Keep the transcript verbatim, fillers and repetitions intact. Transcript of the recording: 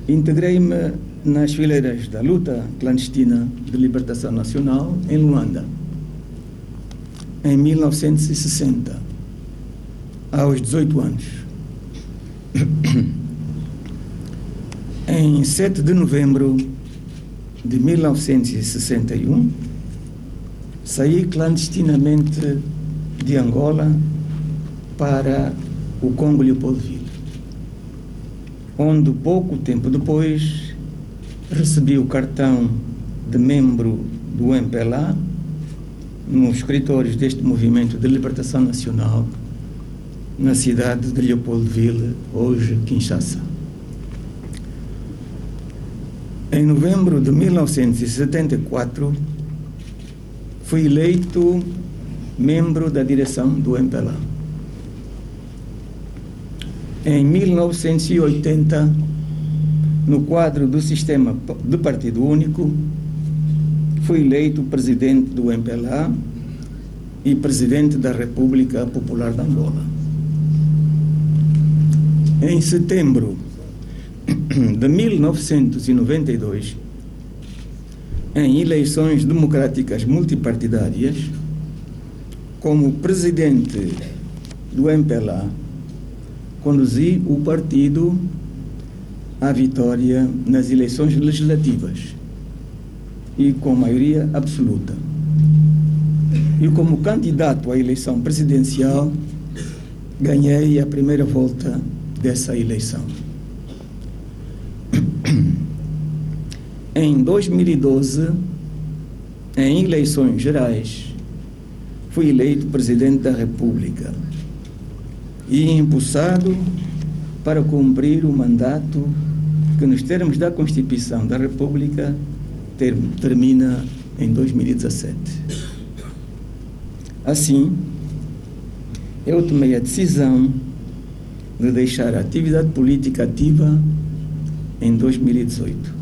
integrei-me nas fileiras da luta clandestina de libertação nacional em Luanda, em mil novecentos e sessenta, aos dezoito anos. Em sete de novembro de mil novecentos e sessenta e um, saí clandestinamente de Angola para o Congo Leopoldville, onde pouco tempo depois recebi o cartão de membro do M P L A nos escritórios deste movimento de libertação nacional na cidade de Leopoldville, hoje Kinshasa. Em novembro de mil novecentos e setenta e quatro, fui eleito membro da direção do M P L A. Em mil novecentos e oitenta, no quadro do sistema de partido único, fui eleito presidente do M P L A e presidente da República Popular de Angola. Em setembro de mil novecentos e noventa e dois, em eleições democráticas multipartidárias, como presidente do M P L A, conduzi o partido à vitória nas eleições legislativas e com maioria absoluta. E como candidato à eleição presidencial, ganhei a primeira volta dessa eleição. Em dois mil e doze, em eleições gerais, fui eleito presidente da República e impulsado para cumprir o mandato que, nos termos da Constituição da República, ter, termina em dois mil e dezassete. Assim, eu tomei a decisão de deixar a atividade política ativa em dois mil e dezoito.